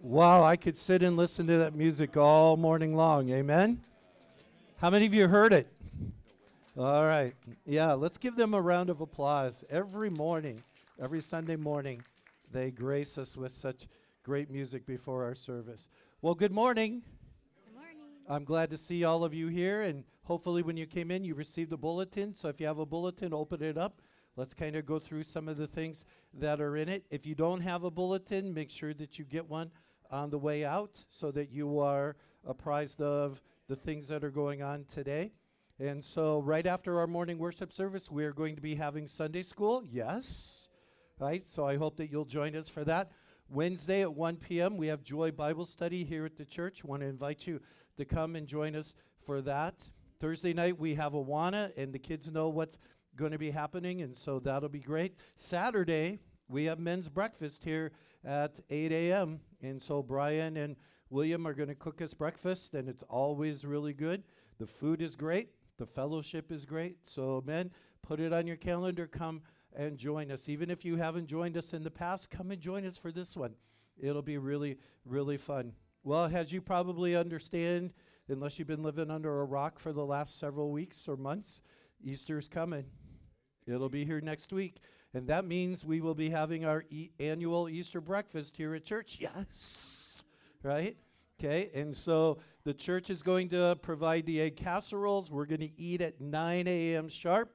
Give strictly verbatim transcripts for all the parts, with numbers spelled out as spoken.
Wow, I could sit and listen to that music all morning long. Amen? How many of you heard it? All right. Yeah, let's give them a round of applause. Every morning, every Sunday morning, they grace us with such great music before our service. Well, good morning. Good morning. I'm glad to see all of you here, and hopefully when you came in, you received a bulletin. So if you have a bulletin, open it up. Let's kind of go through some of the things that are in it. If you don't have a bulletin, make sure that you get one on the way out so that you are apprised of the things that are going on today. And so right after our morning worship service, we are going to be having Sunday school. Yes. Right? So I hope that you'll join us for that. Wednesday at one p.m., we have Joy Bible Study here at the church. Want to invite you to come and join us for that. Thursday night, we have Awana, and the kids know what's going to be happening, and so that'll be great. Saturday, we have men's breakfast here at eight a.m., and so Brian and William are going to cook us breakfast, and it's always really good. The food is great. The fellowship is great. So, men, put it on your calendar. Come and join us. Even if you haven't joined us in the past, come and join us for this one. It'll be really, really fun. Well, as you probably understand, unless you've been living under a rock for the last several weeks or months, Easter's coming. It'll be here next week. And that means we will be having our e- annual Easter breakfast here at church. Yes. Right? Okay. And so the church is going to provide the egg casseroles. We're going to eat at nine a.m. sharp.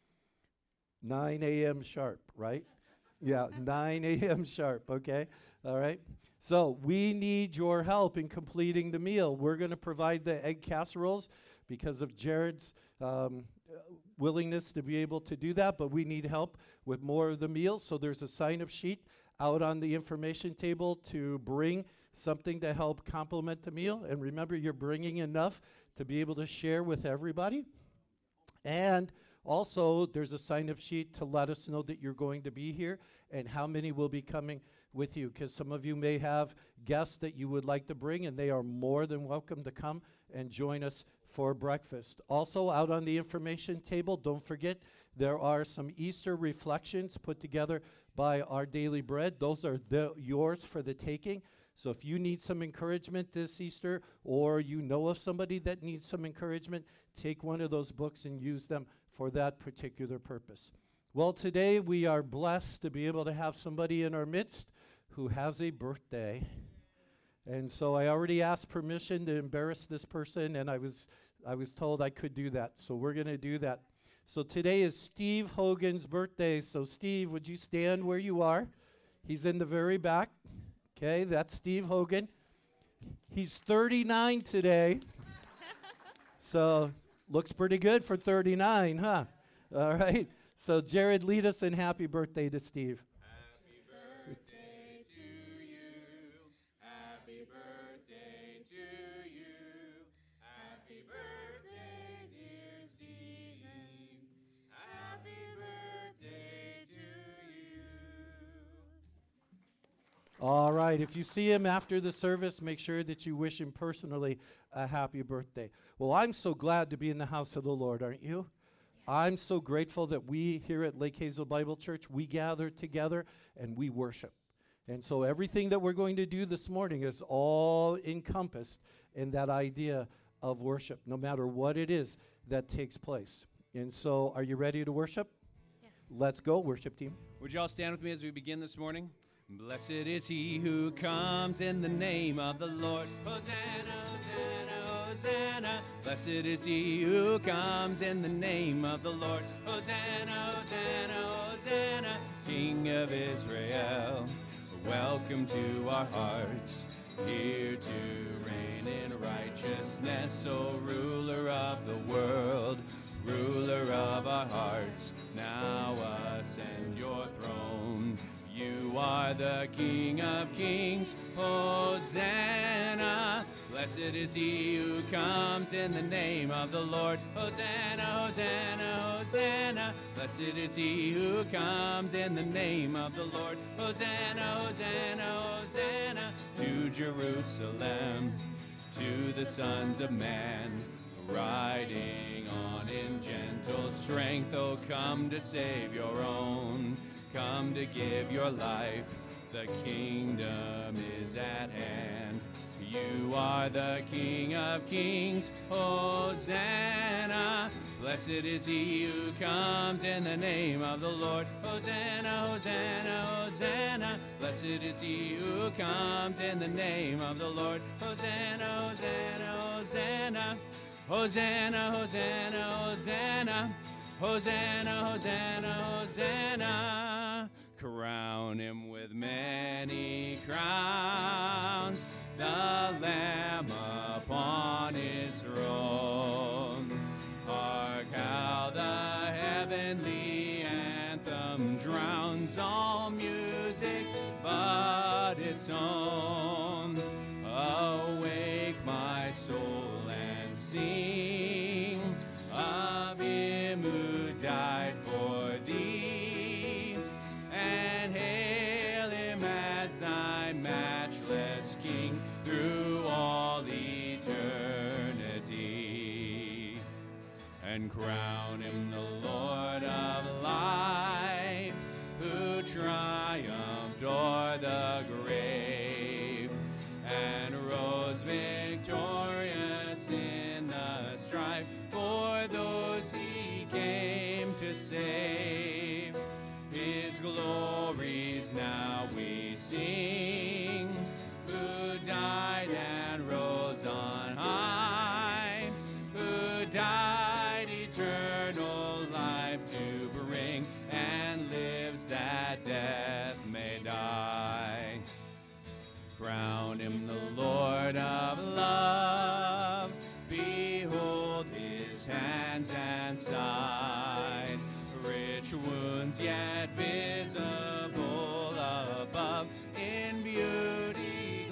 nine a.m. sharp, right? Yeah, nine a.m. sharp. Okay. All right. So we need your help in completing the meal. We're going to provide the egg casseroles because of Jared's um, willingness to be able to do that, but we need help with more of the meal. So there's a sign-up sheet out on the information table to bring something to help complement the meal. And remember, you're bringing enough to be able to share with everybody. And also, there's a sign-up sheet to let us know that you're going to be here and how many will be coming with you, because some of you may have guests that you would like to bring, and they are more than welcome to come and join us for breakfast. Also, out on the information table, don't forget, there are some Easter reflections put together by Our Daily Bread. Those are the, yours for the taking. So if you need some encouragement this Easter, or you know of somebody that needs some encouragement, take one of those books and use them for that particular purpose. Well, today we are blessed to be able to have somebody in our midst who has a birthday. And so I already asked permission to embarrass this person, and I was I was told I could do that. So we're going to do that. So today is Steve Hogan's birthday. So Steve, would you stand where you are? He's in the very back. Okay, that's Steve Hogan. He's thirty-nine today. So looks pretty good for thirty-nine, huh? All right. So Jared, lead us in happy birthday to Steve. Happy birthday to you. Happy birthday to you. Happy birthday, dear Stephen. Happy birthday to you. All right. If you see him after the service, make sure that you wish him personally a happy birthday. Well, I'm so glad to be in the house of the Lord, aren't you? I'm so grateful that we here at Lake Hazel Bible Church, we gather together and we worship. And so everything that we're going to do this morning is all encompassed in that idea of worship, no matter what it is that takes place. And so are you ready to worship? Yes. Let's go, worship team. Would you all stand with me as we begin this morning? Blessed is he who comes in the name of the Lord. Hosanna, Hosanna, Hosanna. Blessed is he who comes in the name of the Lord. Hosanna, Hosanna, Hosanna. King of Israel, welcome to our hearts. Here to reign in righteousness, O ruler of the world, ruler of our hearts. Now ascend your throne. You are the King of kings, Hosanna. Blessed is he who comes in the name of the Lord. Hosanna, Hosanna, Hosanna. Blessed is he who comes in the name of the Lord. Hosanna, Hosanna, Hosanna. To Jerusalem, to the sons of man, riding on in gentle strength. Oh, come to save your own. Come to give your life the kingdom is at hand. You are the King of kings, Hosanna. Blessed is he who comes in the name of the Lord. Hosanna, Hosanna, Hosanna. Blessed is he who comes in the name of the Lord. Hosanna, Hosanna, Hosanna. Hosanna, Hosanna, Hosanna. Hosanna, Hosanna, Hosanna. Crown him with many crowns, the Lamb upon his throne. Hark how the heavenly anthem drowns all music but its own. Awake, my soul, and sing of him who died for thee, and hail him as thy matchless King through all eternity, and crown him the Lord of life, who triumphed o'er the grave, and rose victorious in the strife for those he came to save. His glories now we sing, who died and rose on high, who died eternal life to bring, and lives that death may die. Crown him the Lord of love, behold his hands and side, rich wounds yet visible above, in beauty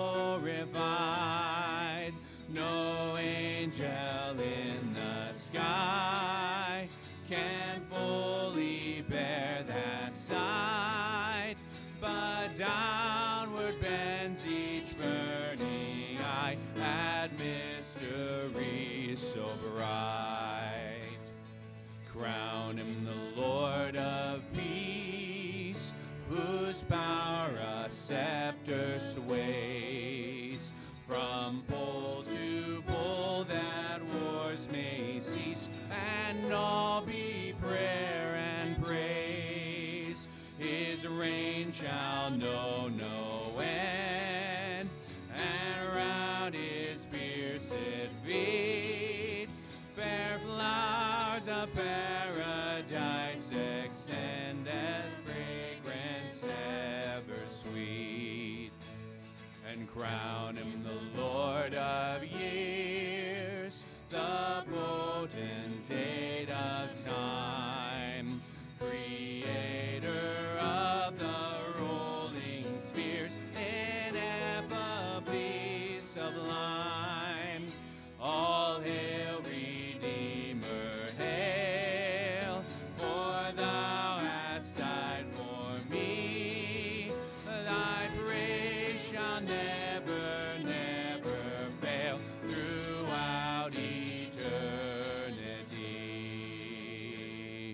glorified. No angel in the sky can fully bear that sight, but downward bends each burning eye at mysteries so bright. Crown him the Lord of peace, whose power a scepter sways. From pole to pole that wars may cease, and all be prayer and praise. His reign shall know no end, and around his pierced feet fair flowers of paradise extend, and fragrance ever sweet. And crown him the Lord of years, the potentate of time, creator of the rolling spheres, ineffably sublime. All hail, Redeemer, hail, for thou hast died for me. Thy praise shall never, never fail throughout eternity.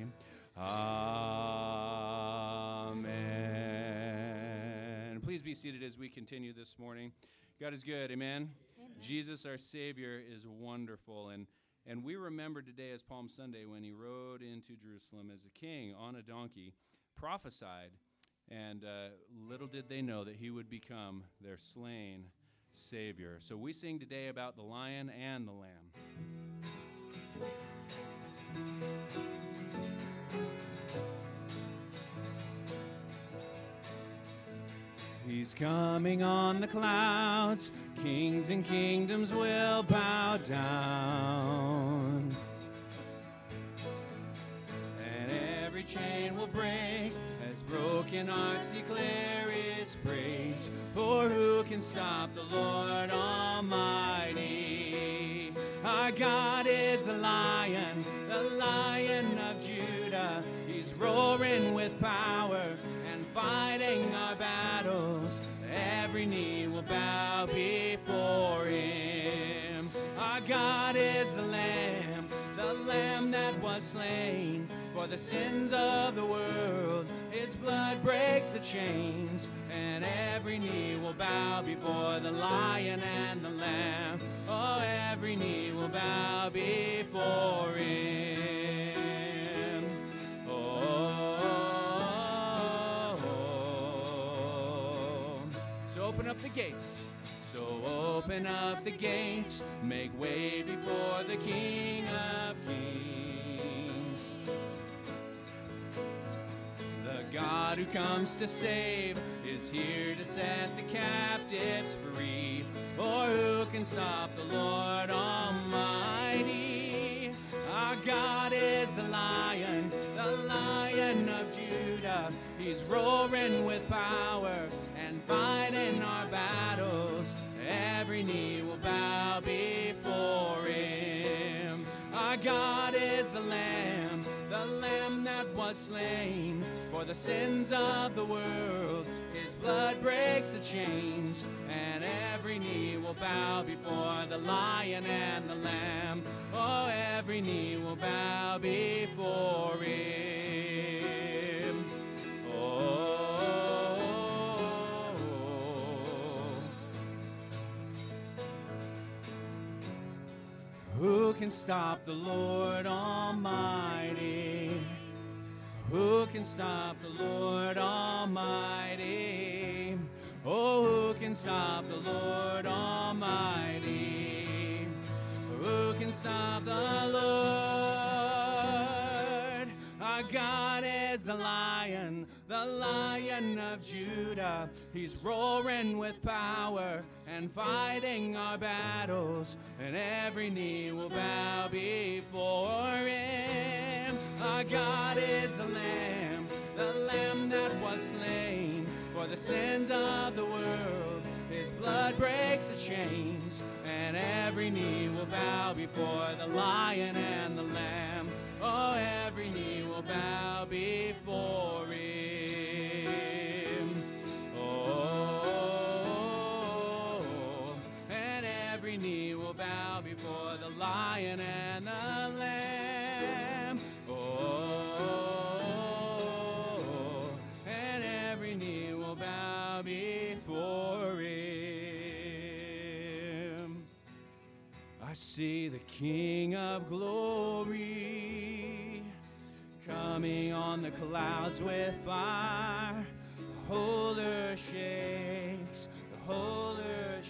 Amen. Please be seated as we continue this morning. God is good, amen? Amen. Jesus, our Savior, is wonderful, and and we remember today as Palm Sunday when he rode into Jerusalem as a king on a donkey, prophesied, and uh, little did they know that he would become their slain Savior. So we sing today about the lion and the lamb. He's coming on the clouds, kings and kingdoms will bow down, and every chain will break as broken hearts declare his praise. For who can stop the Lord Almighty? Our God is the Lion, the Lion of Judah. He's roaring with power and fighting our battles. Every knee will bow before him. Our God is the Lamb, the Lamb that was slain for for the sins of the world. His blood breaks the chains, and every knee will bow before the Lion and the Lamb. Oh, every knee will bow before him. Oh, so open up the gates. So open up the gates, make way before the King of Kings. The God who comes to save is here to set the captives free. For who can stop the Lord Almighty? Our God is the Lion, the Lion of Judah. He's roaring with power and fighting our battles. Every knee will bow before him. Our God is the Lamb, the Lamb that was slain for the sins of the world. His blood breaks the chains, and every knee will bow before the Lion and the Lamb. Oh, every knee will bow before him. Oh. Who can stop the Lord Almighty? Who can stop the Lord Almighty? Oh, who can stop the Lord Almighty? Who can stop the Lord? Our God is the Lion, the Lion of Judah. He's roaring with power and fighting our battles, and every knee will bow before him. Our God is the Lamb, the Lamb that was slain for the sins of the world. His blood breaks the chains, and every knee will bow before the Lion and the Lamb. Oh, every knee will bow before him. Oh, and every knee will bow before the Lion and the Lamb. Oh, and every knee will bow before him. I see the King of glory coming on the clouds with fire. The whole earth shakes, the whole earth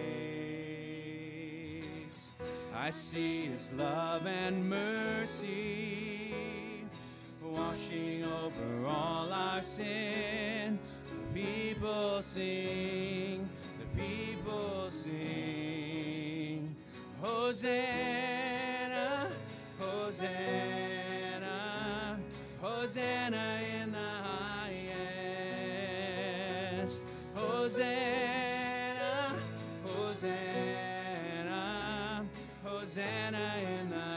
shakes. I see his love and mercy washing over all our sin. The people sing, the people sing. Hosanna, Hosanna, Hosanna in the highest. Hosanna, Hosanna, Hosanna in the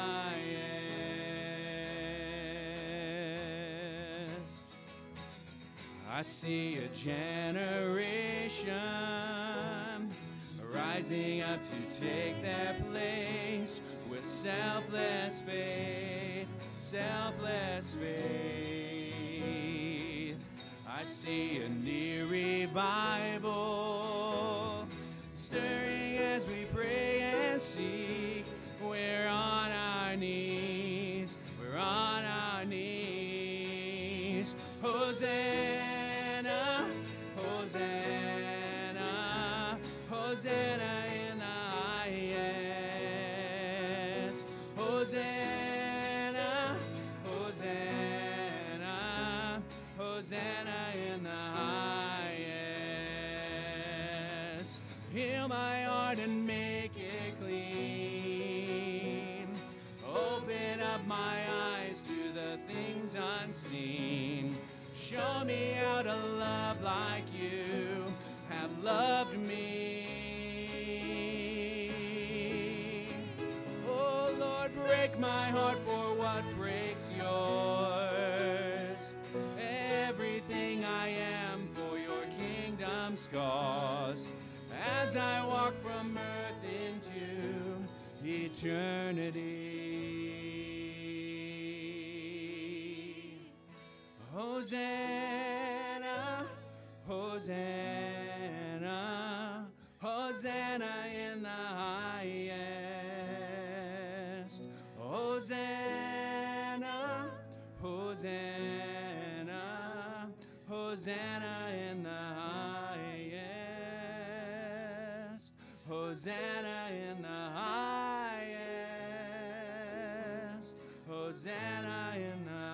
highest. I see a generation rising up to take their place with selfless faith, selfless faith. I see a near revival stirring as we pray and seek. We're on our knees, we're on our knees. Hosanna, Hosanna, Hosanna in the highest. Hosanna, Hosanna, Hosanna in the highest. Heal my heart and make it clean. Open up my eyes to the things unseen. Show me how to love like you have loved me. Oh Lord, break my heart for what breaks yours. Everything I am for your kingdom's cause. As I walk from earth into eternity. Hosanna, Hosanna, Hosanna in the highest. Hosanna, Hosanna, Hosanna in the highest. Hosanna in the highest. Hosanna in the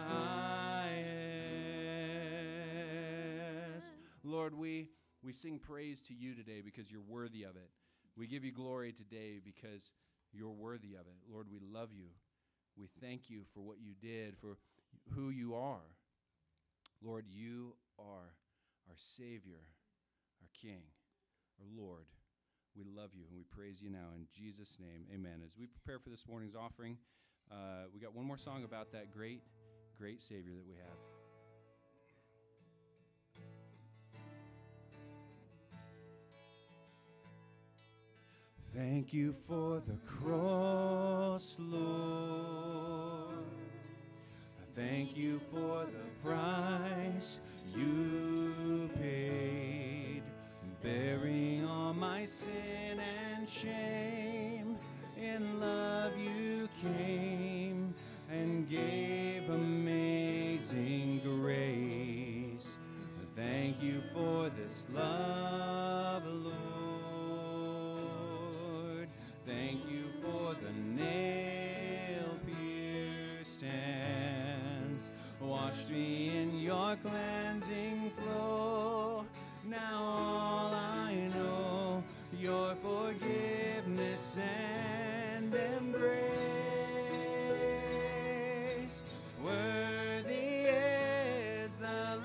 highest. Lord, we, we sing praise to you today because you're worthy of it. We give you glory today because you're worthy of it. Lord, we love you. We thank you for what you did, for who you are. Lord, you are our Savior, our King, our Lord. We love you and we praise you now in Jesus' name. Amen. As we prepare for this morning's offering, uh, we got one more song about that great, great Savior that we have. Thank you for the cross, Lord. Thank you for the price you paid, bearing all my sin and shame. In love you came and gave amazing grace. Thank you for this love, Lord. Thank you for the nail-pierced hands, washed me in your cleansing flow. Now all I know, your forgiveness and embrace. Worthy is the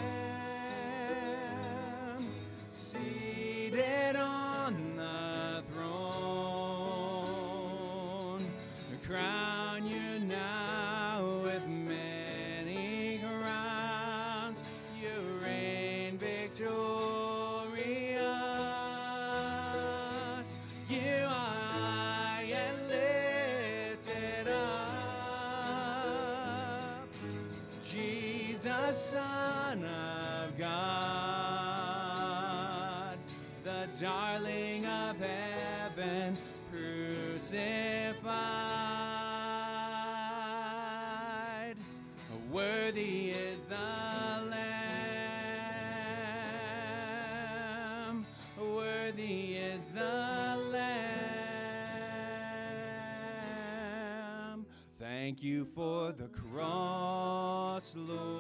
Lamb, seated on the throne. Crown you now with many crowns. You reign victorious. You are high and lifted up, Jesus, Son of God, the darling of heaven, crucified. Worthy is the Lamb. Worthy is the Lamb. Thank you for the cross,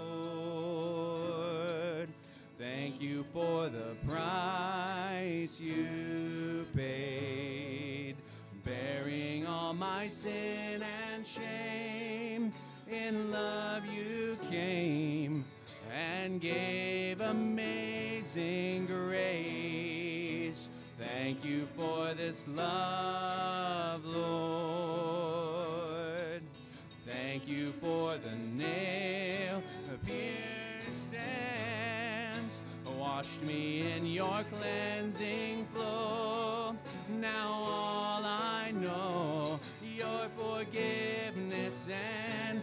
Lord. Thank you for the price you paid, bearing all my sin and shame. In love you came and gave amazing grace. Thank you for this love, Lord. Thank you for the nail-pierced hands, washed me in your cleansing flow. Now all I know, your forgiveness and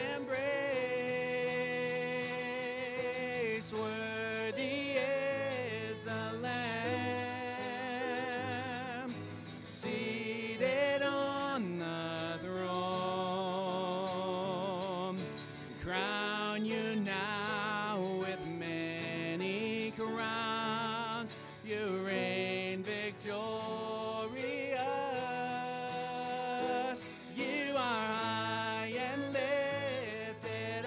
embrace. Worthy is the Lamb, seated on the throne. Crown you now with many crowns. You reign victorious. You are high and lifted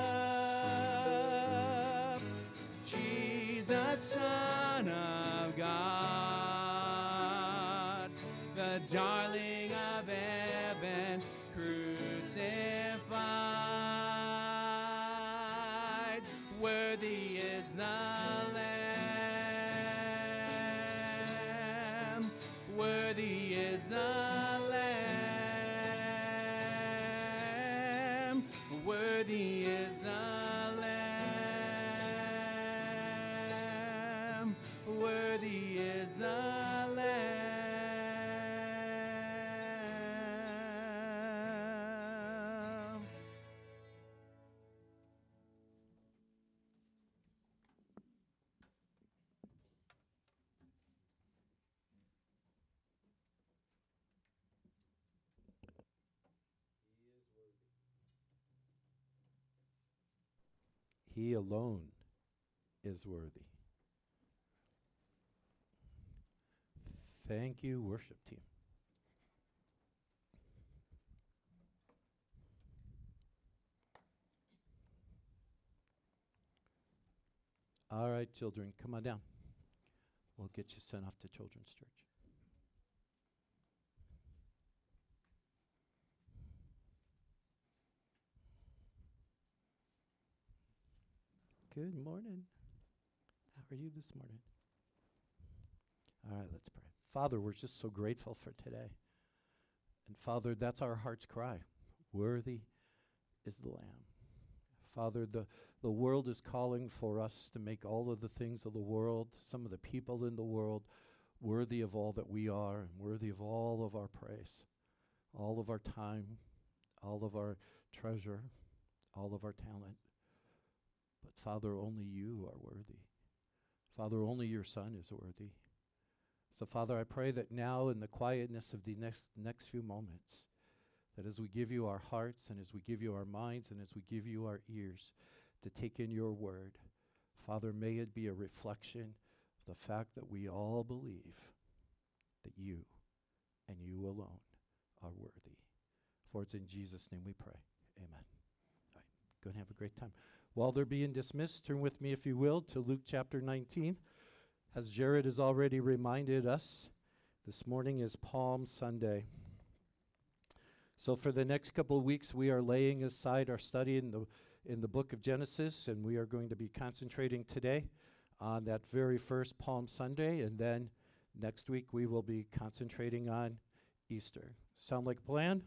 up, Jesus, Son of God, the darling of heaven, crucified. Worthy is the Lamb. Worthy is the Lamb. Worthy is the Lamb. Worthy is the Lamb. He alone is worthy. Thank you, worship team. All right, children, come on down. We'll get you sent off to Children's Church. Good morning. How are you this morning? All right, let's pray. Father, we're just so grateful for today. And Father, that's our heart's cry. Worthy is the Lamb. Father, the, the world is calling for us to make all of the things of the world, some of the people in the world, worthy of all that we are and worthy of all of our praise, all of our time, all of our treasure, all of our talent. But Father, only you are worthy. Father, only your Son is worthy. So Father, I pray that now in the quietness of the next next few moments, that as we give you our hearts and as we give you our minds and as we give you our ears to take in your word, Father, may it be a reflection of the fact that we all believe that you and you alone are worthy. For it's in Jesus' name we pray. Amen. All right, go and have a great time. While they're being dismissed, turn with me, if you will, to Luke chapter nineteen. As Jared has already reminded us, this morning is Palm Sunday. So for the next couple of weeks, we are laying aside our study in the in the book of Genesis, and we are going to be concentrating today on that very first Palm Sunday, and then next week we will be concentrating on Easter. Sound like a plan?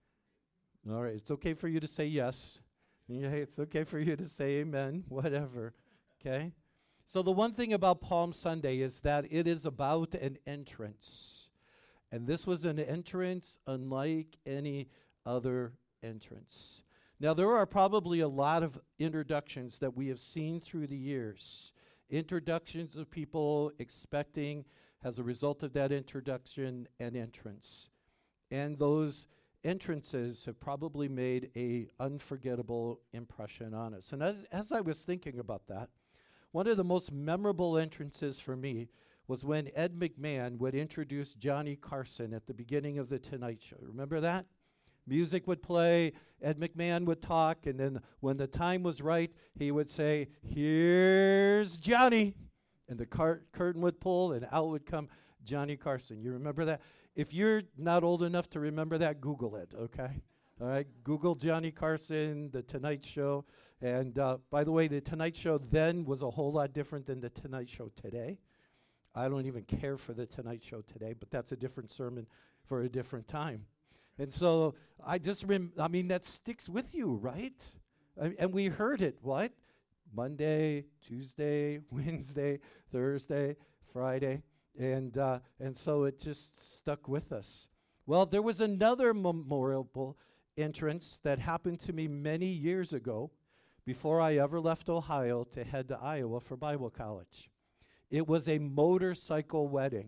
All right, it's okay for you to say yes. Yeah, it's okay for you to say amen, whatever, okay? So the one thing about Palm Sunday is that it is about an entrance. And this was an entrance unlike any other entrance. Now, there are probably a lot of introductions that we have seen through the years. Introductions of people expecting, as a result of that introduction, an entrance. And those entrances have probably made a unforgettable impression on us. And as, as I was thinking about that, one of the most memorable entrances for me was when Ed McMahon would introduce Johnny Carson at the beginning of The Tonight Show. Remember that? Music would play, Ed McMahon would talk, and then when the time was right, he would say, "Here's Johnny." And the car- curtain would pull, and out would come Johnny Carson. You remember that? If you're not old enough to remember that, Google it, okay? All right, Google Johnny Carson, The Tonight Show. And uh, by the way, The Tonight Show then was a whole lot different than The Tonight Show today. I don't even care for The Tonight Show today, but that's a different sermon for a different time. And so I just, rem- I mean, that sticks with you, right? I- and we heard it, what? Monday, Tuesday, Wednesday, Thursday, Friday. And uh, and so it just stuck with us. Well, there was another memorable entrance that happened to me many years ago before I ever left Ohio to head to Iowa for Bible college. It was a motorcycle wedding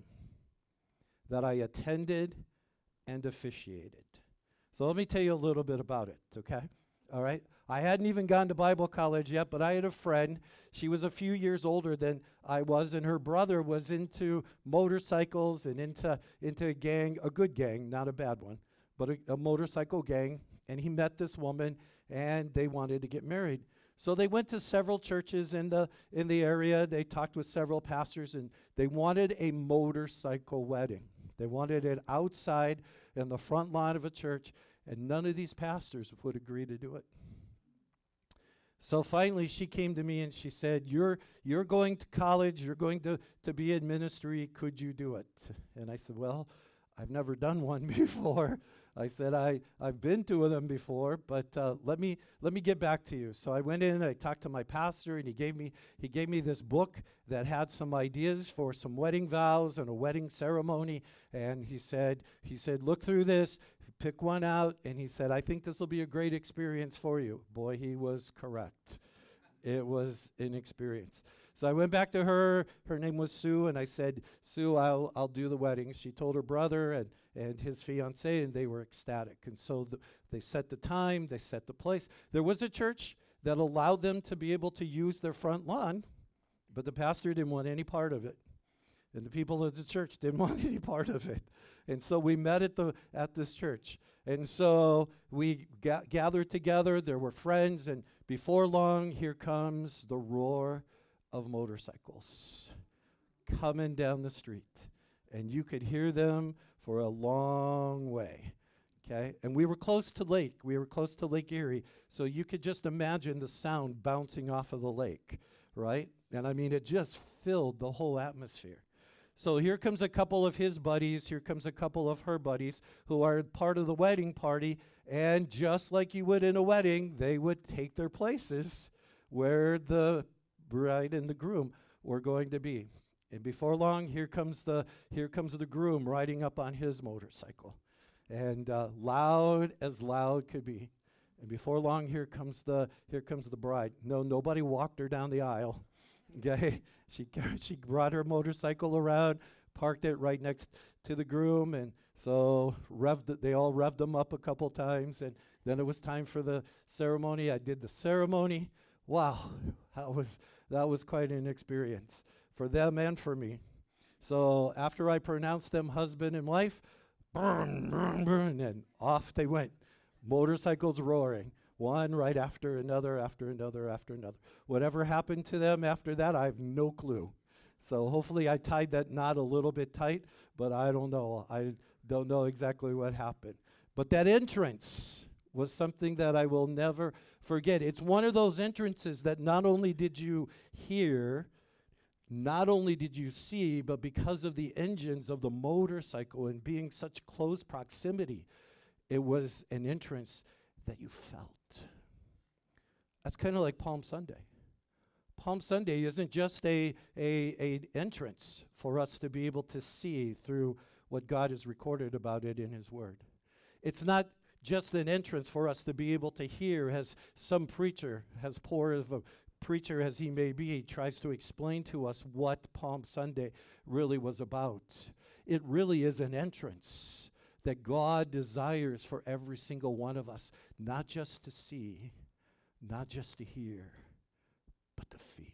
that I attended and officiated. So let me tell you a little bit about it, okay? All right? I hadn't even gone to Bible college yet, but I had a friend. She was a few years older than I was, and her brother was into motorcycles and into, into a gang, a good gang, not a bad one, but a, a motorcycle gang. And he met this woman, and they wanted to get married. So they went to several churches in the in the area. They talked with several pastors, and they wanted a motorcycle wedding. They wanted it outside in the front lawn of a church, and none of these pastors would agree to do it. So finally, she came to me and she said, you're you're going to college, you're going to, to be in ministry, could you do it? And I said, well, I've never done one before. I said, I, I've been to them before, but uh, let me let me get back to you. So I went in and I talked to my pastor, and he gave me he gave me this book that had some ideas for some wedding vows and a wedding ceremony. And he said, he said, look through this, pick one out, and he said, I think this will be a great experience for you. Boy, he was correct. It was an experience. So I went back to her. Her name was Sue, and I said, Sue, I'll I'll do the wedding. She told her brother and, and his fiancée, and they were ecstatic. And so th- they set the time, they set the place. There was a church that allowed them to be able to use their front lawn, but the pastor didn't want any part of it. And the people of the church didn't want any part of it. And so we met at the at this church. And so we ga- gathered together. There were friends. And before long, here comes the roar of motorcycles coming down the street. And you could hear them for a long way. Okay? And we were close to lake. We were close to Lake Erie. So you could just imagine the sound bouncing off of the lake, right? And I mean, it just filled the whole atmosphere. So here comes a couple of his buddies, here comes a couple of her buddies who are part of the wedding party, and just like you would in a wedding, they would take their places where the bride and the groom were going to be. And before long, here comes the here comes the groom riding up on his motorcycle, and uh, loud as loud could be. And before long, here comes the here comes the bride. No, nobody walked her down the aisle. Okay, she she brought her motorcycle around, parked it right next to the groom, and so revved it, they all revved them up a couple times, and then it was time for the ceremony. I did the ceremony. Wow, that was that was quite an experience for them and for me. So after I pronounced them husband and wife, burn, burn, burn, and off they went, motorcycles roaring. One right after another, after another, after another. Whatever happened to them after that, I have no clue. So hopefully I tied that knot a little bit tight, but I don't know. I don't know exactly what happened. But that entrance was something that I will never forget. It's one of those entrances that not only did you hear, not only did you see, but because of the engines of the motorcycle and being such close proximity, it was an entrance that you felt. That's kind of like Palm Sunday. Palm Sunday isn't just a, a, a entrance for us to be able to see through what God has recorded about it in His Word. It's not just an entrance for us to be able to hear as some preacher, as poor of a preacher as he may be, tries to explain to us what Palm Sunday really was about. It really is an entrance that God desires for every single one of us, not just to see, not just to hear, but to feel.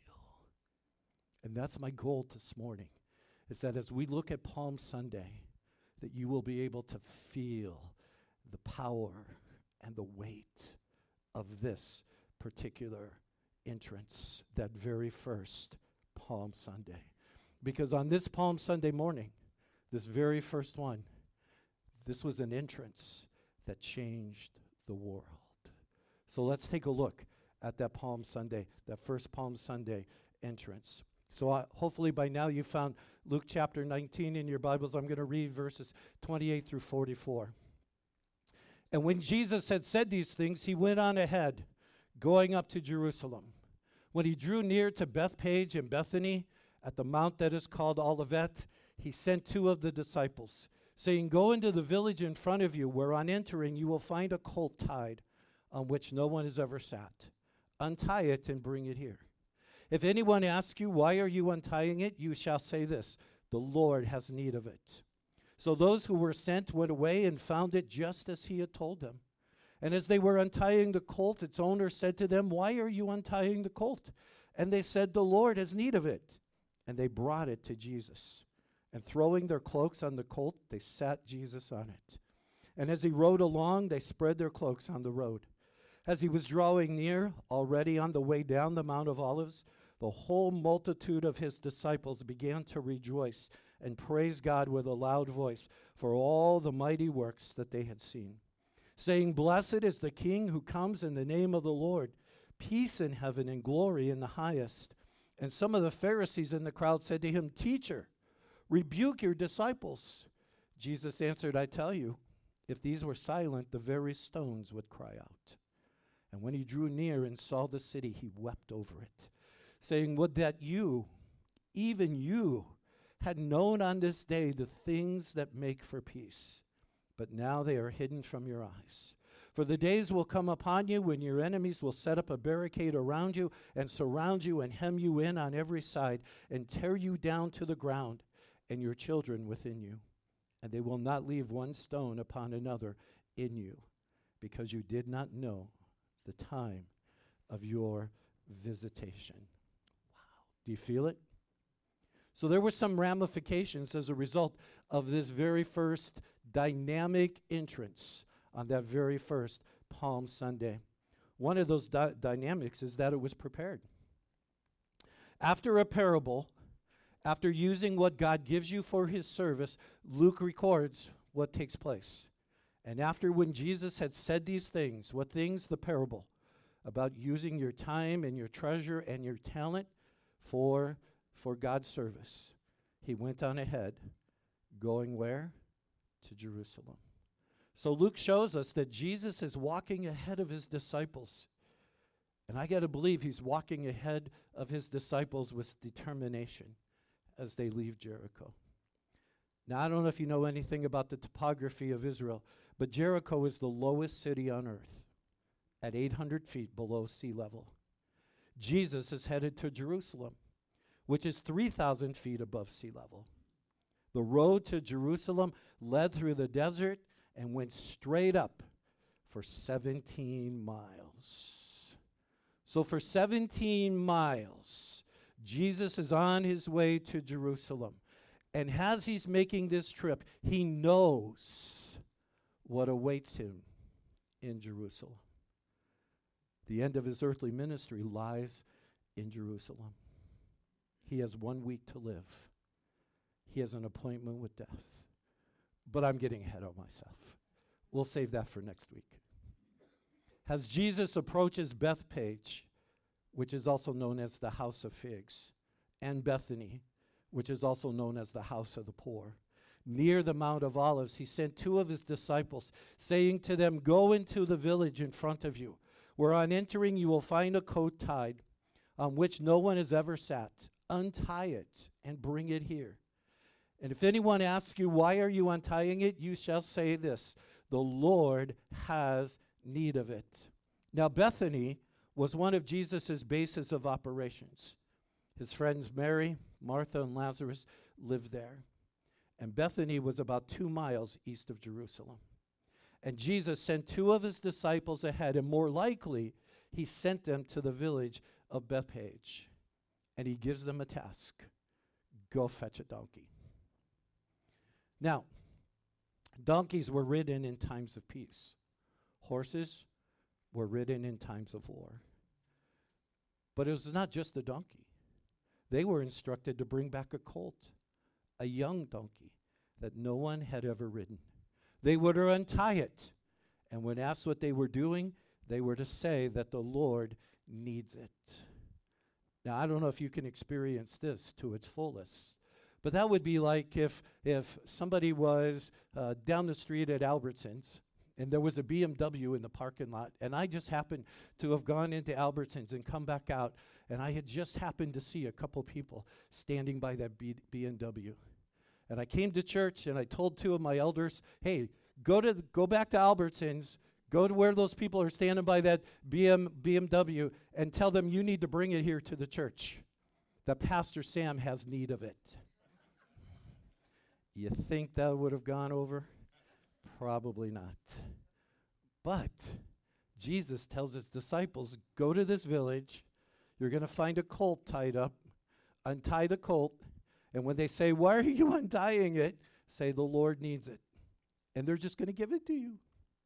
And that's my goal this morning, is that as we look at Palm Sunday, that you will be able to feel the power and the weight of this particular entrance, that very first Palm Sunday. Because on this Palm Sunday morning, this very first one, this was an entrance that changed the world. So let's take a look at that Palm Sunday, that first Palm Sunday entrance. So uh, hopefully by now you found Luke chapter nineteen in your Bibles. I'm going to read verses twenty-eight through forty-four. And when Jesus had said these things, he went on ahead, going up to Jerusalem. When he drew near to Bethphage and Bethany, at the mount that is called Olivet, he sent two of the disciples, saying, "Go into the village in front of you, where on entering you will find a colt tied, on which no one has ever sat. Untie it and bring it here. If anyone asks you, 'Why are you untying it?' you shall say this, 'The Lord has need of it.'" So those who were sent went away and found it just as he had told them. And as they were untying the colt, its owner said to them, "Why are you untying the colt?" And they said, "The Lord has need of it." And they brought it to Jesus. And throwing their cloaks on the colt, they sat Jesus on it. And as he rode along, they spread their cloaks on the road. As he was drawing near, already on the way down the Mount of Olives, the whole multitude of his disciples began to rejoice and praise God with a loud voice for all the mighty works that they had seen, saying, "Blessed is the King who comes in the name of the Lord, peace in heaven and glory in the highest." And some of the Pharisees in the crowd said to him, "Teacher, rebuke your disciples." Jesus answered, "I tell you, if these were silent, the very stones would cry out." And when he drew near and saw the city, he wept over it, saying, "Would that you, even you, had known on this day the things that make for peace. But now they are hidden from your eyes. For the days will come upon you when your enemies will set up a barricade around you and surround you and hem you in on every side and tear you down to the ground and your children within you. And they will not leave one stone upon another in you, because you did not know the time of your visitation. Wow. Do you feel it? So there were some ramifications as a result of this very first dynamic entrance on that very first Palm Sunday. One of those di- dynamics is that it was prepared. After a parable, after using what God gives you for his service, Luke records what takes place. And after when Jesus had said these things, what things? The parable about using your time and your treasure and your talent for, for God's service. He went on ahead, going where? To Jerusalem. So Luke shows us that Jesus is walking ahead of his disciples. And I got to believe he's walking ahead of his disciples with determination as they leave Jericho. Now, I don't know if you know anything about the topography of Israel, but Jericho is the lowest city on earth at eight hundred feet below sea level. Jesus is headed to Jerusalem, which is three thousand feet above sea level. The road to Jerusalem led through the desert and went straight up for seventeen miles. So for seventeen miles, Jesus is on his way to Jerusalem. And as he's making this trip, he knows what awaits him in Jerusalem. The end of his earthly ministry lies in Jerusalem. He has one week to live. He has an appointment with death. But I'm getting ahead of myself. We'll save that for next week. As Jesus approaches Bethpage, which is also known as the House of Figs, and Bethany, which is also known as the House of the Poor, near the Mount of Olives, he sent two of his disciples, saying to them, "Go into the village in front of you, where on entering you will find a coat tied, on which no one has ever sat. Untie it and bring it here. And if anyone asks you, 'Why are you untying it?' you shall say this, 'The Lord has need of it.'" Now Bethany was one of Jesus' bases of operations. His friends Mary, Martha, and Lazarus lived there. And Bethany was about two miles east of Jerusalem. And Jesus sent two of his disciples ahead, and more likely, he sent them to the village of Bethpage. And he gives them a task. Go fetch a donkey. Now, donkeys were ridden in times of peace. Horses were ridden in times of war. But it was not just the donkey. They were instructed to bring back a colt, a young donkey that no one had ever ridden. They were to untie it. And when asked what they were doing, they were to say that the Lord needs it. Now, I don't know if you can experience this to its fullest, but that would be like if, if somebody was uh, down the street at Albertsons, and there was a B M W in the parking lot, and I just happened to have gone into Albertsons and come back out, and I had just happened to see a couple people standing by that B- BMW. And I came to church, and I told two of my elders, "Hey, go to th- go back to Albertsons, go to where those people are standing by that B M, B M W, and tell them you need to bring it here to the church, that Pastor Sam has need of it." You think that would have gone over? Probably not. But Jesus tells his disciples, go to this village. You're going to find a colt tied up. Untie the colt. And when they say, "Why are you untying it?" say, "The Lord needs it." And they're just going to give it to you.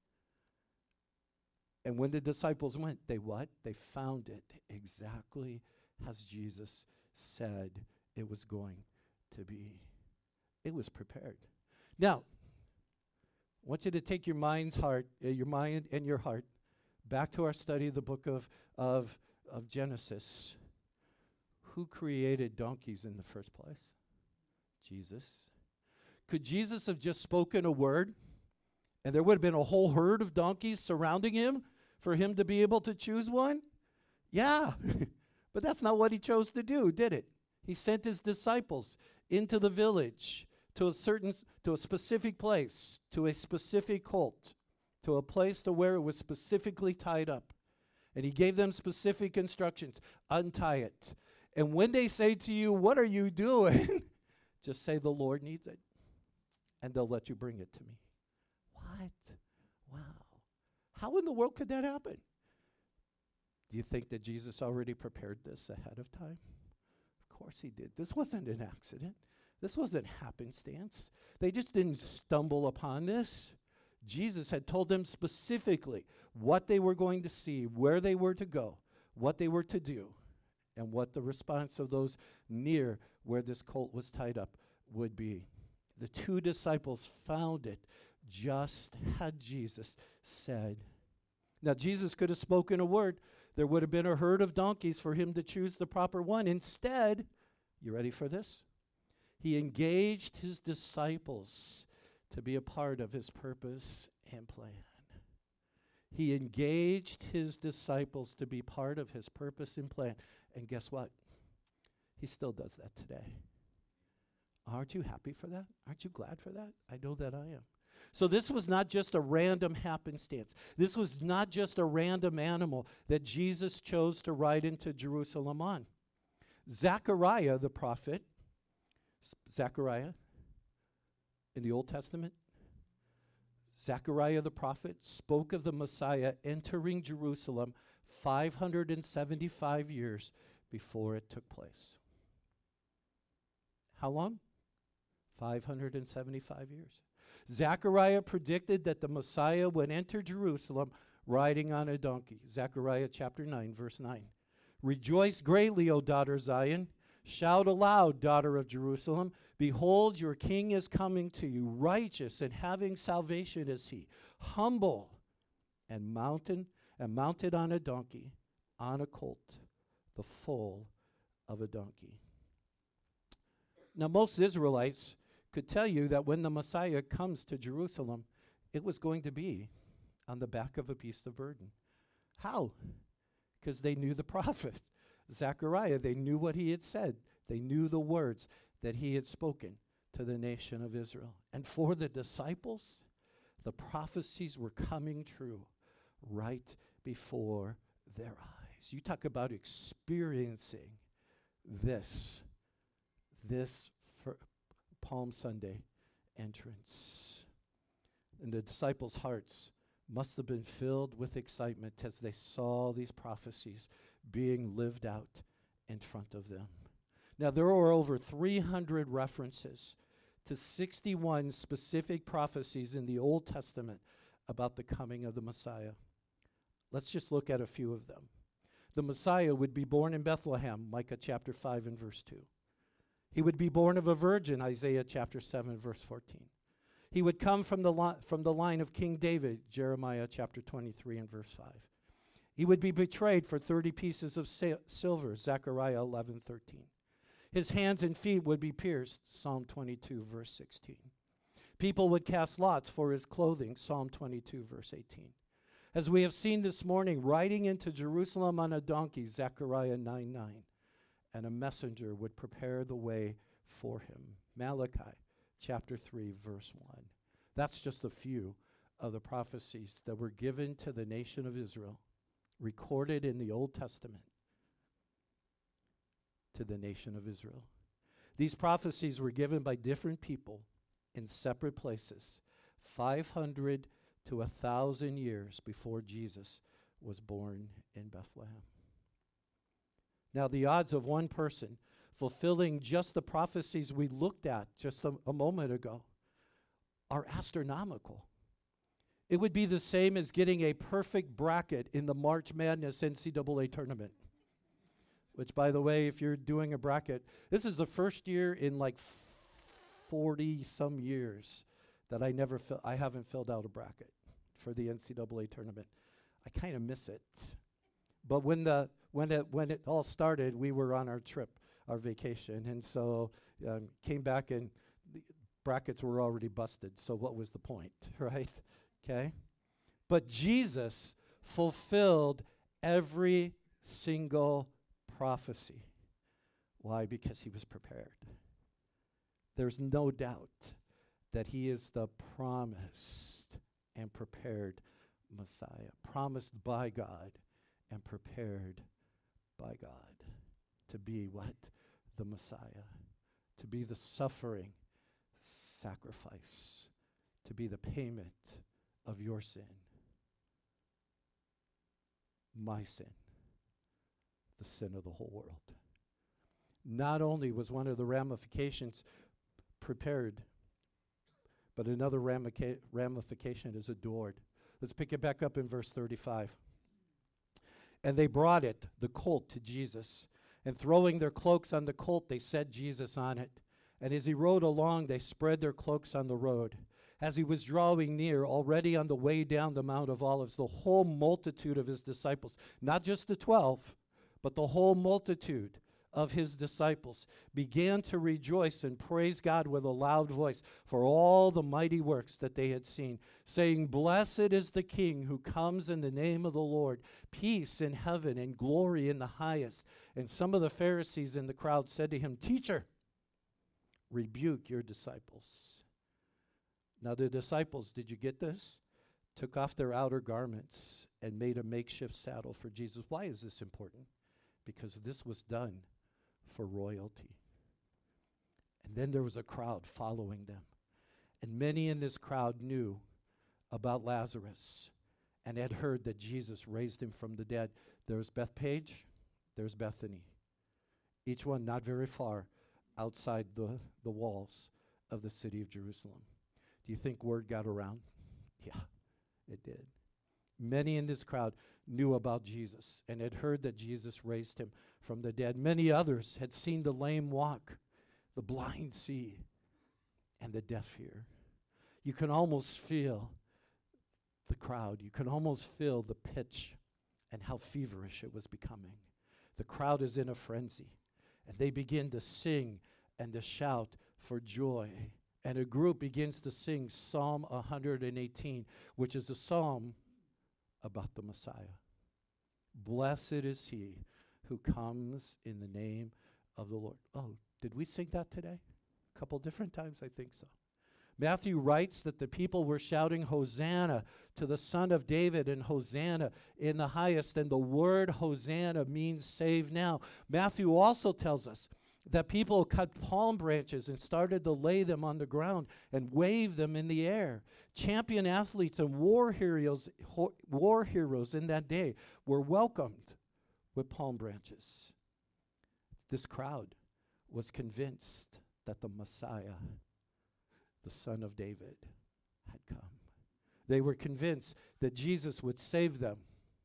And when the disciples went, they what? They found it exactly as Jesus said it was going to be. It was prepared. Now, I want you to take your mind's heart, uh, your mind and your heart, back to our study of the book of, of, of Genesis. Who created donkeys in the first place? Jesus. Could Jesus have just spoken a word, and there would have been a whole herd of donkeys surrounding him for him to be able to choose one? Yeah, but that's not what he chose to do, did it? He sent his disciples into the village, to a certain, to a specific place, to a specific colt, to a place to where it was specifically tied up. And he gave them specific instructions. Untie it. And when they say to you, "What are you doing?" just say, "The Lord needs it." And they'll let you bring it to me. What? Wow. How in the world could that happen? Do you think that Jesus already prepared this ahead of time? Of course he did. This wasn't an accident. This wasn't happenstance. They just didn't stumble upon this. Jesus had told them specifically what they were going to see, where they were to go, what they were to do, and what the response of those near where this colt was tied up would be. The two disciples found it just had Jesus said. Now, Jesus could have spoken a word. There would have been a herd of donkeys for him to choose the proper one. Instead, you ready for this? He engaged his disciples to be a part of his purpose and plan. He engaged his disciples to be part of his purpose and plan. And guess what? He still does that today. Aren't you happy for that? Aren't you glad for that? I know that I am. So this was not just a random happenstance. This was not just a random animal that Jesus chose to ride into Jerusalem on. Zechariah the prophet, Zechariah in the Old Testament, Zechariah the prophet spoke of the Messiah entering Jerusalem five hundred seventy-five years before it took place. How long? five hundred seventy-five years. Zechariah predicted that the Messiah would enter Jerusalem riding on a donkey. Zechariah chapter nine, verse nine. Rejoice greatly, O daughter Zion. Shout aloud, daughter of Jerusalem. Behold, your king is coming to you. Righteous and having salvation is he. Humble and mountain and mounted on a donkey, on a colt, the foal of a donkey. Now, most Israelites could tell you that when the Messiah comes to Jerusalem, it was going to be on the back of a beast of burden. How? Because they knew the prophet, Zechariah. They knew what he had said. They knew the words that he had spoken to the nation of Israel. And for the disciples, the prophecies were coming true right before their eyes. You talk about experiencing this, this for Palm Sunday entrance. And the disciples' hearts must have been filled with excitement as they saw these prophecies being lived out in front of them. Now, there are over three hundred references to sixty-one specific prophecies in the Old Testament about the coming of the Messiah. Let's just look at a few of them. The Messiah would be born in Bethlehem, Micah chapter five and verse two. He would be born of a virgin, Isaiah chapter seven, verse fourteen. He would come from the, li- from the line of King David, Jeremiah chapter twenty-three and verse five. He would be betrayed for thirty pieces of sa- silver, Zechariah eleven thirteen. His hands and feet would be pierced, Psalm twenty-two, verse sixteen. People would cast lots for his clothing, Psalm twenty-two, verse eighteen. As we have seen this morning, riding into Jerusalem on a donkey, Zechariah nine nine. And a messenger would prepare the way for him, Malachi chapter three, verse one. That's just a few of the prophecies that were given to the nation of Israel, recorded in the Old Testament to the nation of Israel. These prophecies were given by different people in separate places, five hundred to one thousand years before Jesus was born in Bethlehem. Now, the odds of one person fulfilling just the prophecies we looked at just a, a moment ago are astronomical. It would be the same as getting a perfect bracket in the March Madness N C double A tournament. Which, by the way, if you're doing a bracket, this is the first year in like forty-some years that I never fi- I haven't filled out a bracket for the N C double A tournament. I kind of miss it. But when the when it when it all started, we were on our trip, our vacation, and so um, came back and the brackets were already busted. So what was the point, right? Okay, but Jesus fulfilled every single prophecy. Why? Because he was prepared. There's no doubt that he is the promised and prepared Messiah, promised by God and prepared by God to be what? The Messiah, to be the suffering sacrifice, to be the payment of your sin, my sin, the sin of the whole world. Not only was one of the ramifications prepared, but another ramica- ramification is adored. Let's pick it back up in verse thirty-five. And they brought it, the colt, to Jesus. And throwing their cloaks on the colt, they set Jesus on it. And as he rode along, they spread their cloaks on the road. As he was drawing near, already on the way down the Mount of Olives, the whole multitude of his disciples, not just the twelve, but the whole multitude of his disciples, began to rejoice and praise God with a loud voice for all the mighty works that they had seen, saying, Blessed is the King who comes in the name of the Lord, peace in heaven and glory in the highest. And some of the Pharisees in the crowd said to him, Teacher, rebuke your disciples. Now the disciples, did you get this? Took off their outer garments and made a makeshift saddle for Jesus. Why is this important? Because this was done for royalty. And then there was a crowd following them. And many in this crowd knew about Lazarus and had heard that Jesus raised him from the dead. There's Bethpage, there's Bethany. Each one not very far outside the, the walls of the city of Jerusalem. Do you think word got around? Yeah, it did. Many in this crowd knew about Jesus and had heard that Jesus raised him from the dead. Many others had seen the lame walk, the blind see, and the deaf hear. You can almost feel the crowd. You can almost feel the pitch and how feverish it was becoming. The crowd is in a frenzy, and they begin to sing and to shout for joy. And a group begins to sing Psalm one hundred eighteen, which is a psalm about the Messiah. Blessed is he who comes in the name of the Lord. Oh, did we sing that today? A couple different times, I think so. Matthew writes that the people were shouting Hosanna to the Son of David and Hosanna in the highest. And the word Hosanna means save now. Matthew also tells us that people cut palm branches and started to lay them on the ground and wave them in the air. Champion athletes and war heroes, ho- war heroes in that day were welcomed with palm branches. This crowd was convinced that the Messiah, the Son of David, had come. They were convinced that Jesus would save them,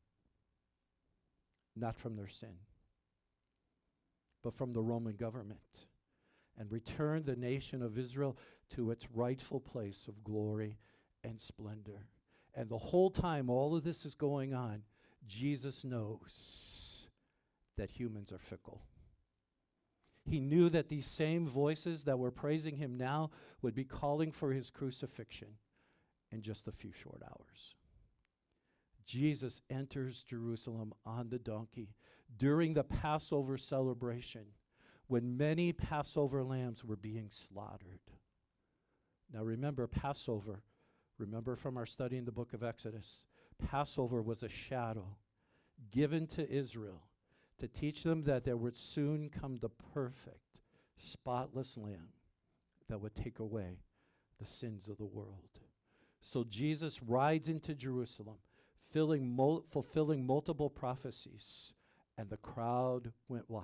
not from their sin, but from the Roman government, and return the nation of Israel to its rightful place of glory and splendor. And the whole time all of this is going on, Jesus knows that humans are fickle. He knew that these same voices that were praising him now would be calling for his crucifixion in just a few short hours. Jesus enters Jerusalem on the donkey during the Passover celebration, when many Passover lambs were being slaughtered. Now remember, Passover, remember from our study in the book of Exodus, Passover was a shadow given to Israel to teach them that there would soon come the perfect, spotless lamb that would take away the sins of the world. So Jesus rides into Jerusalem, filling mul- fulfilling multiple prophecies, and the crowd went wild.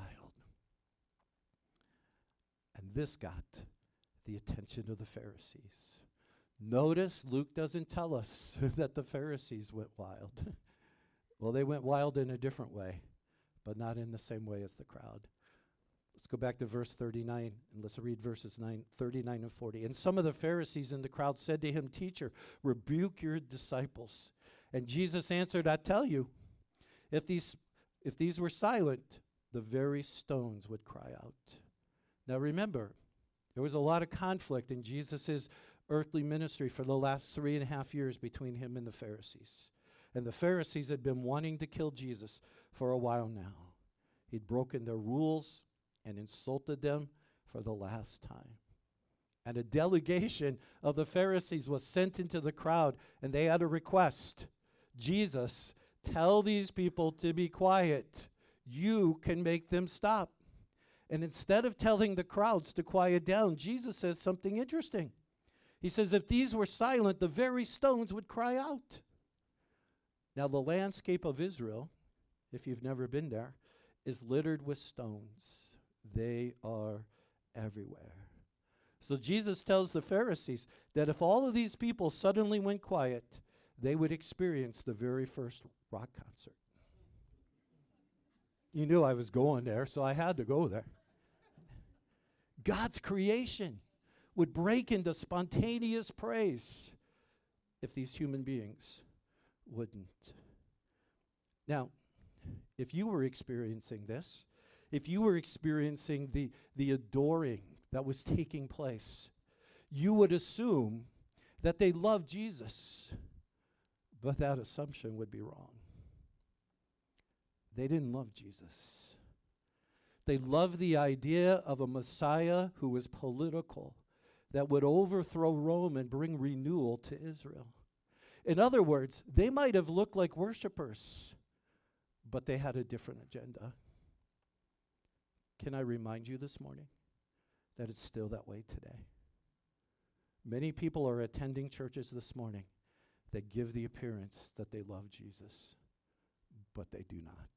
And this got the attention of the Pharisees. Notice Luke doesn't tell us that the Pharisees went wild. Well, they went wild in a different way, but not in the same way as the crowd. Let's go back to verse thirty-nine, and let's read verses nine, thirty-nine and forty. And some of the Pharisees in the crowd said to him, Teacher, rebuke your disciples. And Jesus answered, I tell you, if these if these were silent, the very stones would cry out. Now remember, there was a lot of conflict in Jesus' earthly ministry for the last three and a half years between him and the Pharisees. And the Pharisees had been wanting to kill Jesus for a while now. He'd broken their rules and insulted them for the last time. And a delegation of the Pharisees was sent into the crowd, and they had a request. Jesus, tell these people to be quiet. You can make them stop. And instead of telling the crowds to quiet down, Jesus says something interesting. He says, if these were silent, the very stones would cry out. Now, the landscape of Israel, if you've never been there, is littered with stones. They are everywhere. So Jesus tells the Pharisees that if all of these people suddenly went quiet, they would experience the very first rock concert. You knew I was going there, so I had to go there. God's creation would break into spontaneous praise if these human beings wouldn't. Now, if you were experiencing this, if you were experiencing the, the adoring that was taking place, you would assume that they loved Jesus, but that assumption would be wrong. They didn't love Jesus. They loved the idea of a Messiah who was political, that would overthrow Rome and bring renewal to Israel. In other words, they might have looked like worshipers, but they had a different agenda. Can I remind you this morning that it's still that way today? Many people are attending churches this morning that give the appearance that they love Jesus, but they do not.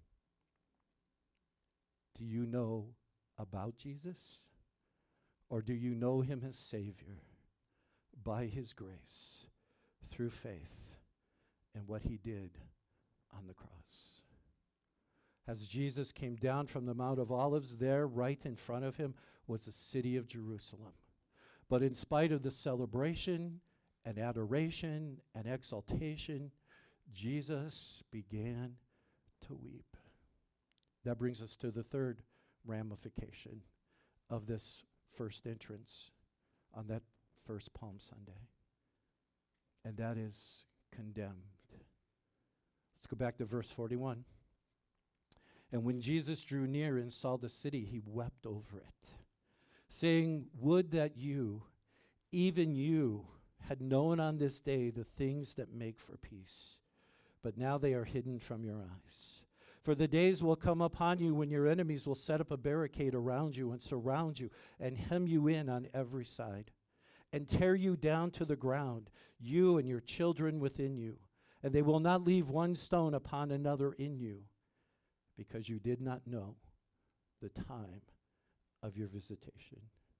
Do you know about Jesus? Or do you know him as Savior by his grace through faith in what he did on the cross? As Jesus came down from the Mount of Olives, there right in front of him was the city of Jerusalem. But in spite of the celebration and adoration and exaltation, Jesus began to weep. That brings us to the third ramification of this first entrance on that first Palm Sunday, and that is condemned. Let's go back to verse forty-one. And when Jesus drew near and saw the city, he wept over it, saying, would that you, even you, had known on this day the things that make for peace, but now they are hidden from your eyes. For the days will come upon you when your enemies will set up a barricade around you and surround you and hem you in on every side and tear you down to the ground, you and your children within you, and they will not leave one stone upon another in you, because you did not know the time of your visitation.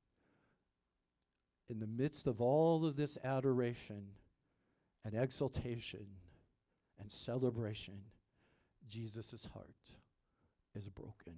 In the midst of all of this adoration and exaltation and celebration, Jesus' heart is broken.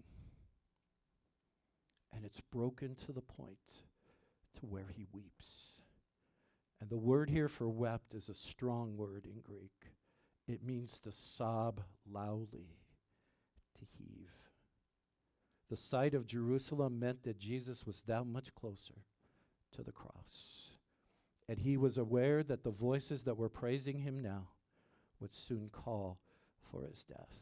And it's broken to the point to where he weeps. And the word here for wept is a strong word in Greek. It means to sob loudly, to heave. The sight of Jerusalem meant that Jesus was that much closer to the cross. And he was aware that the voices that were praising him now would soon call for his death.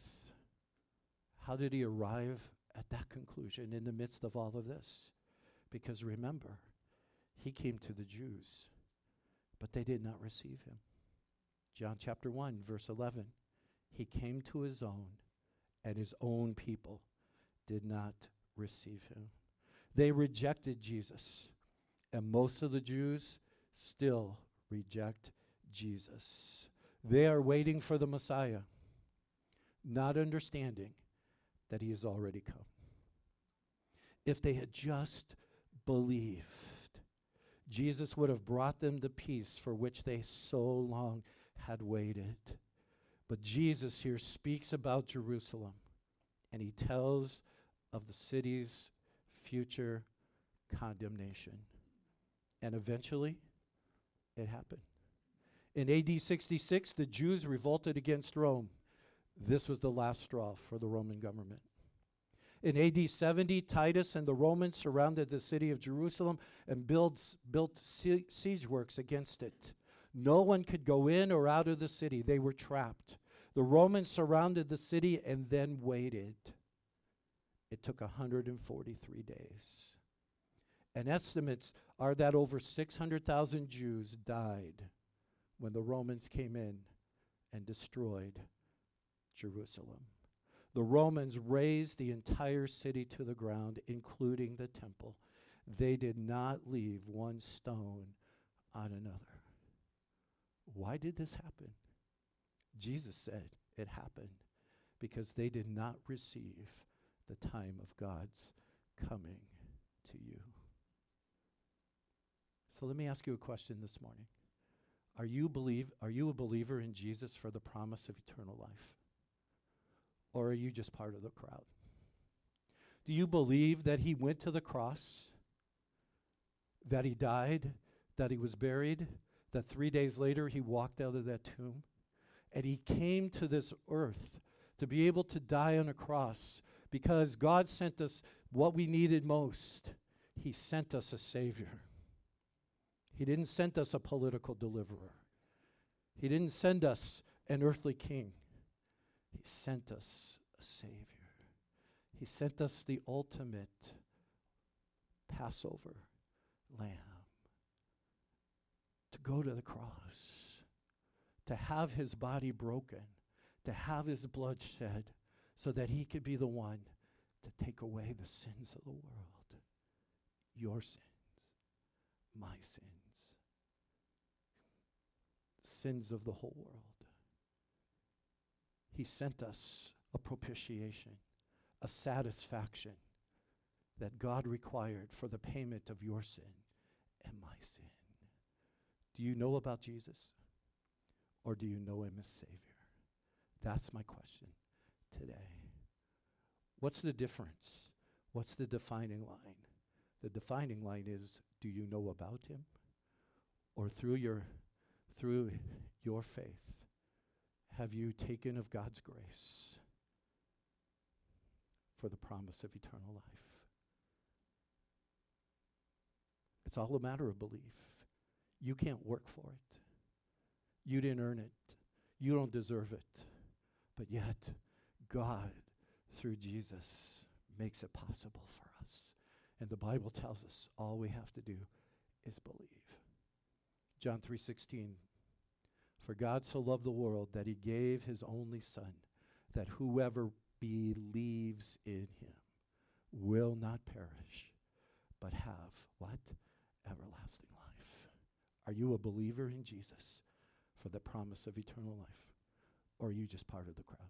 How did he arrive at that conclusion in the midst of all of this? Because remember, he came to the Jews, but they did not receive him. John chapter one, verse eleven, he came to his own, and his own people did not receive him. They rejected Jesus, and most of the Jews still reject Jesus. They are waiting for the Messiah, not understanding that he has already come. If they had just believed, Jesus would have brought them the peace for which they so long had waited. But Jesus here speaks about Jerusalem, and he tells of the city's future condemnation. And eventually, it happened. In A D sixty-six, the Jews revolted against Rome. This was the last straw for the Roman government. In A D seventy, Titus and the Romans surrounded the city of Jerusalem and builds, built sie- siege works against it. No one could go in or out of the city. They were trapped. The Romans surrounded the city and then waited. It took one hundred forty-three days. And estimates are that over six hundred thousand Jews died when the Romans came in and destroyed Jerusalem. The Romans razed the entire city to the ground, including the temple. They did not leave one stone on another. Why did this happen? Jesus said it happened because they did not receive the time of God's coming to you. So let me ask you a question this morning. Are you believe are you a believer in Jesus for the promise of eternal life? Or are you just part of the crowd? Do you believe that he went to the cross, that he died, that he was buried, that three days later he walked out of that tomb, and he came to this earth to be able to die on a cross because God sent us what we needed most? He sent us a Savior. He didn't send us a political deliverer. He didn't send us an earthly king. He sent us a Savior. He sent us the ultimate Passover lamb to go to the cross, to have his body broken, to have his blood shed so that he could be the one to take away the sins of the world. Your sins, my sins, sins of the whole world. He sent us a propitiation, a satisfaction that God required for the payment of your sin and my sin. Do you know about Jesus? Or do you know him as Savior? That's my question today. What's the difference? What's the defining line? The defining line is, do you know about him? Or through your through your faith, have you taken of God's grace for the promise of eternal life? It's all a matter of belief. You can't work for it. You didn't earn it. You don't deserve it. But yet, God, through Jesus, makes it possible for us. And the Bible tells us all we have to do is believe. John three sixteen, for God so loved the world that he gave his only Son, that whoever believes in him will not perish, but have what? Everlasting life. Are you a believer in Jesus for the promise of eternal life? Or are you just part of the crowd?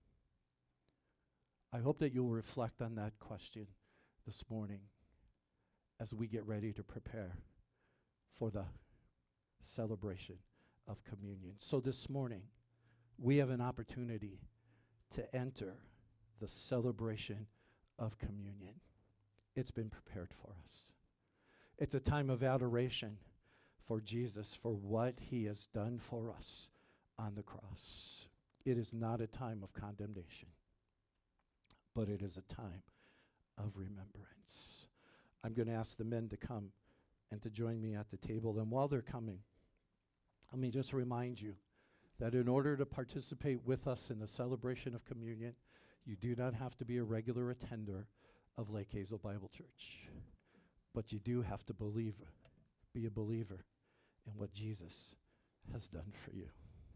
I hope that you'll reflect on that question this morning as we get ready to prepare for the celebration of communion. So this morning, we have an opportunity to enter the celebration of communion. It's been prepared for us. It's a time of adoration for Jesus, for what he has done for us on the cross. It is not a time of condemnation, but it is a time of remembrance. I'm going to ask the men to come and to join me at the table. And while they're coming, let me just remind you that in order to participate with us in the celebration of communion, you do not have to be a regular attender of Lake Hazel Bible Church, but you do have to believe, be a believer in what Jesus has done for you.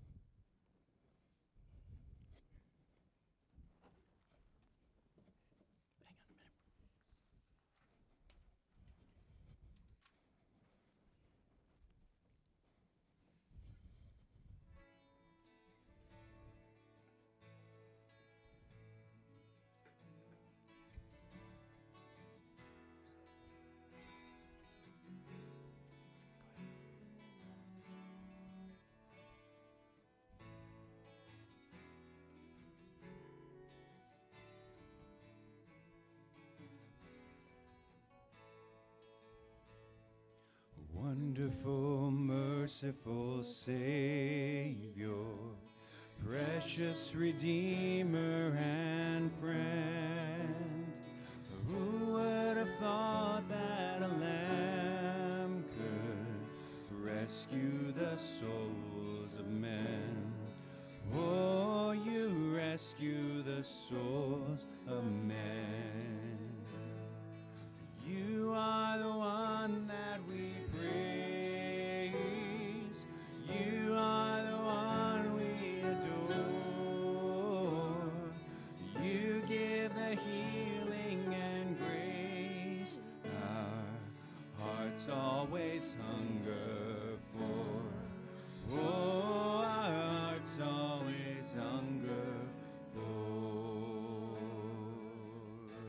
Wonderful, merciful Savior, precious Redeemer and friend, who would have thought that a lamb could rescue the souls of men? Oh, you rescue the souls of men. You are the one that we praise. You are the one we adore. You give the healing and grace our hearts always hunger for. Oh, our hearts always hunger for.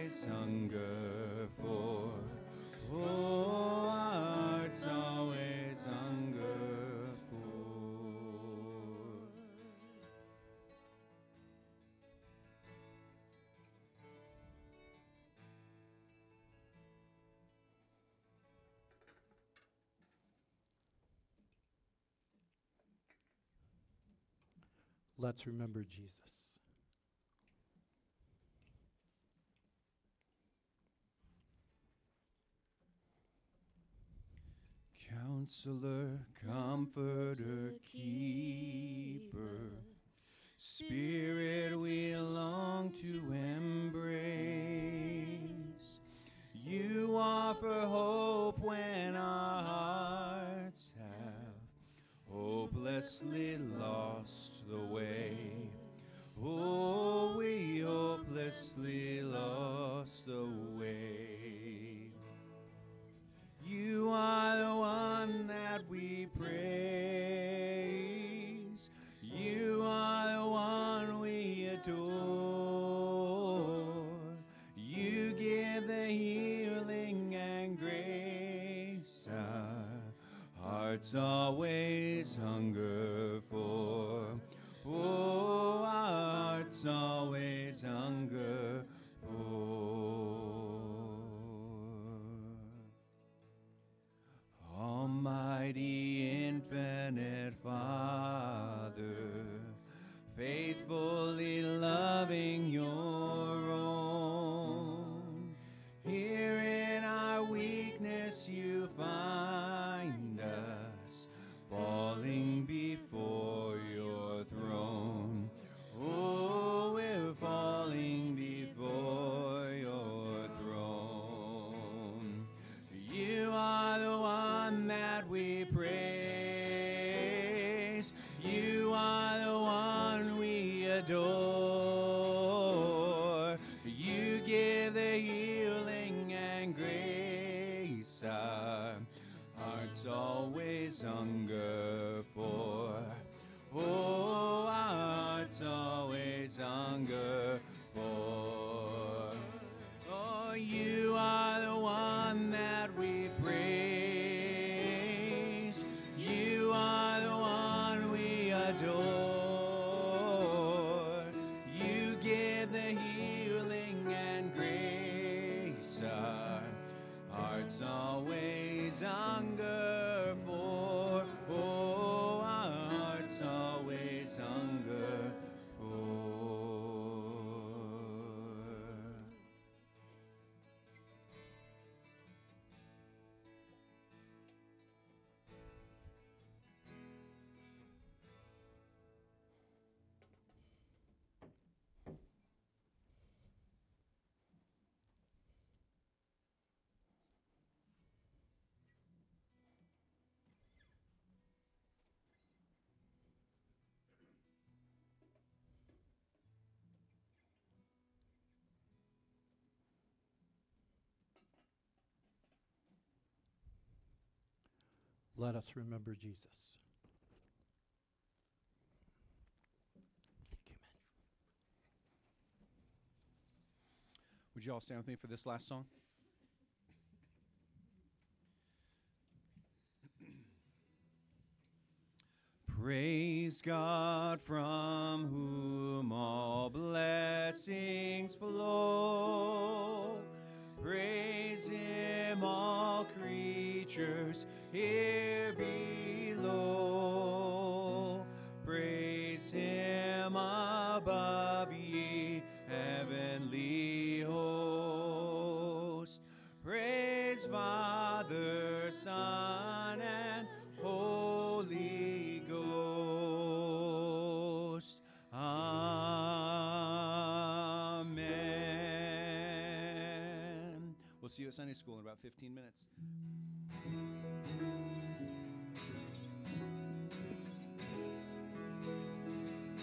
always hunger for. Oh, our hearts always hunger for. Let's remember Jesus. Counselor, Comforter, Keeper, Spirit we long to embrace. You offer hope when our hearts have hopelessly lost the way. Oh, we hopelessly lost the way. You are the one that we praise. You are the one we adore. You give the healing and grace our hearts always hunger for. Oh, our hearts always hunger for. Almighty infinite Father, faithfully loving your own, here in our weakness you find us, falling before your throne. Oh, we're falling before your throne. You are the one that we praise. You are the one we adore. You give the healing and grace our hearts always hunger for. Oh, our hearts always hunger for. Oh, you are the one that we praise. You are the one we adore. You give the healing and grace our hearts always hunger for. Oh, our hearts always hunger for. Let us remember Jesus. Thank you, man. Would you all stand with me for this last song? Praise God from whom all blessings flow. Praise Him, all creatures here below. Praise Him above, ye heavenly hosts. Praise Father, Son, and Holy Ghost. Amen. We'll see you at Sunday school in about fifteen minutes.